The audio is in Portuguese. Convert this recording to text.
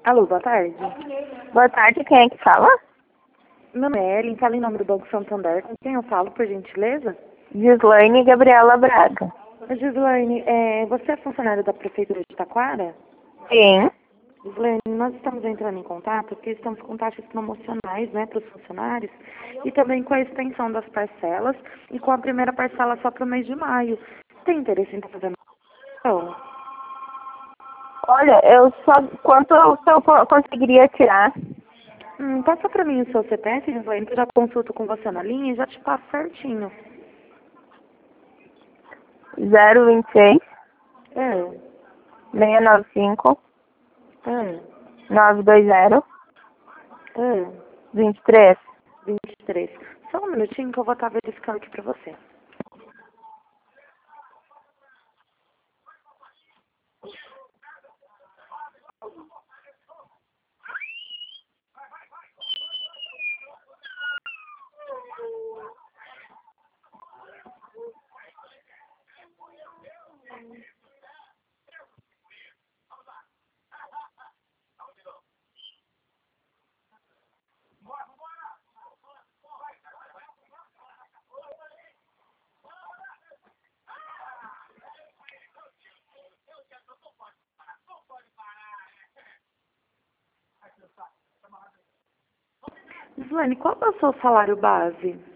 Alô, boa tarde. Boa tarde, quem é que fala? Meu nome é Ellen, fala em nome do Banco Santander. Com quem eu falo, por gentileza? Gislaine Gabriela Braga. Gislaine, você é funcionária da Prefeitura de Taquara? Sim. Gislaine, nós estamos entrando em contato porque estamos com taxas promocionais, né, para os funcionários e também com a extensão das parcelas e com a primeira parcela só para o mês de maio. Tem interesse em estar fazendo isso? Olha, eu só... Quanto eu conseguiria tirar? Passa para mim o seu CPF, Gislaine, que eu já consulto com você na linha e já te passo certinho. 026 É, 695 é, 920 é. 23. 23. Só um minutinho que eu vou estar verificando aqui para você. Gislaine, qual é o seu salário base?